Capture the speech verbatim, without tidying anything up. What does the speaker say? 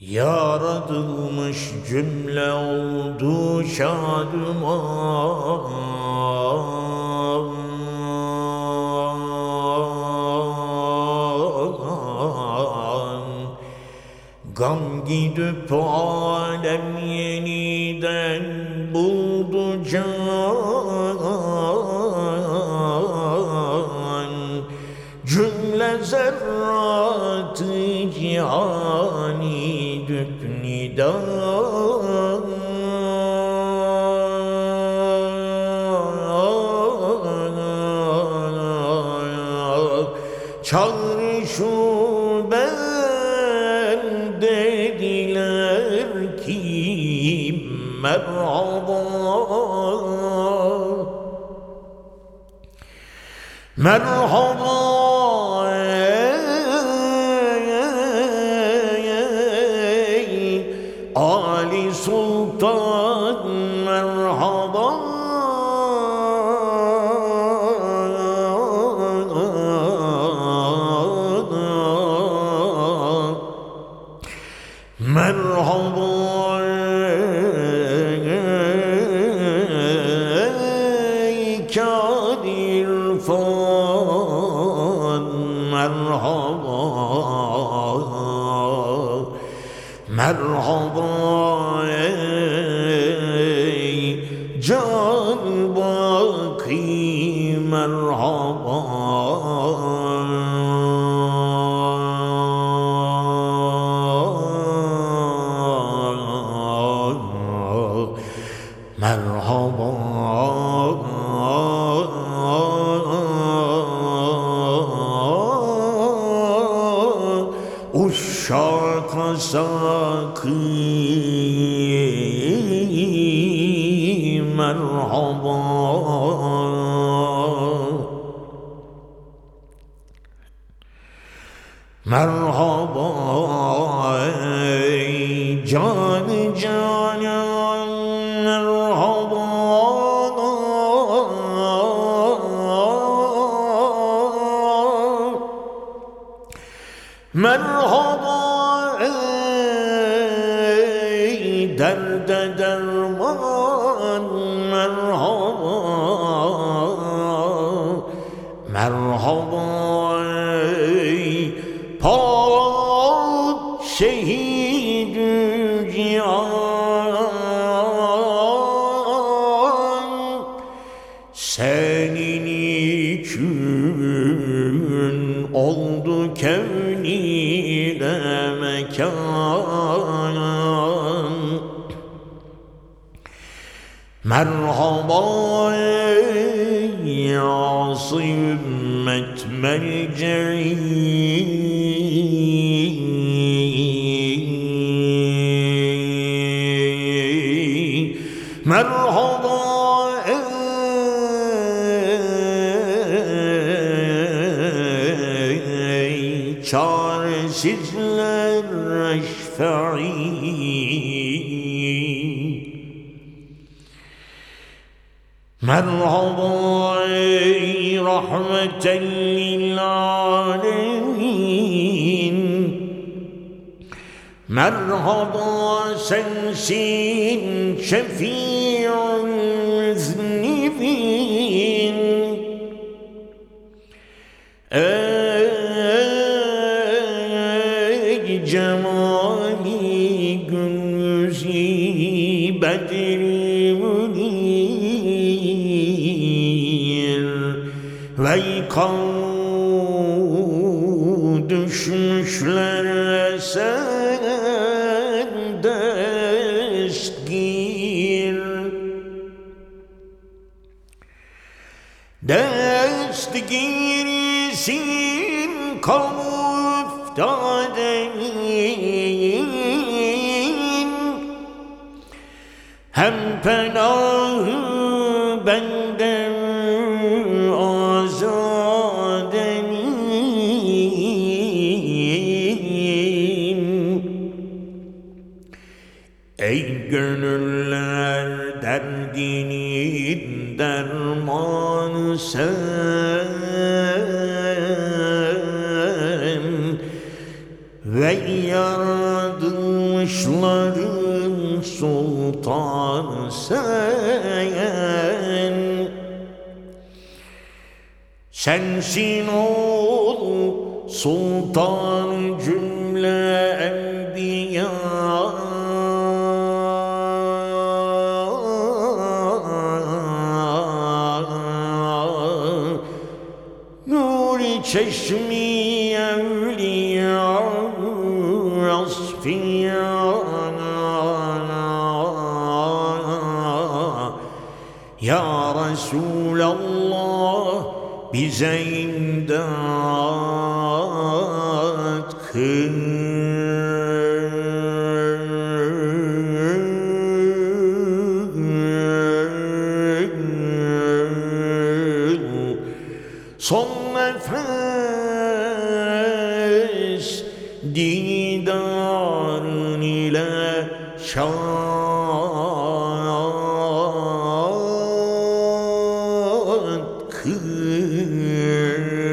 Yaratılmış cümle oldu şadıman. Gam gidip alem yeniden buldu can. Cümle zerratı cihani düpnidan. Çağrışu ben dediler ki merhaba, merhaba ey Ali Sultan, merhaba. Merhaba ey Kadir Fan, merhaba. Merhaba ey Can Baki, merhaba. Merhaba Uşak Sakı, merhaba. Merhaba ey Can Canan, merhaba. Merhaba ey derde derman, merhaba. Merhaba ey pak şehidü cihan. Senin için oldu kevniyle mekan. Merhaba ey ası ümmet merceği. Merhaba ey çaresizler eşfa'i. Merhaba ey rahmeten lil alemin. Merhaba sensin şefi'ül müznibin. Ey cemali gündüzü bedri münir. Vey kavm düşmüşler sen destgir. Destgirisin kavm üftadenin. Hem penahı benden azadenin. Ey gönüller derdinin dermanı sen. Ve yaradım kuşların sultanı sen. Sensin ol sultan cümle enbiya. Nur-i çeşmi evliya asfiya. Ya Resulallah bize imdat kıl. Son nefes didarın ile şad kıl.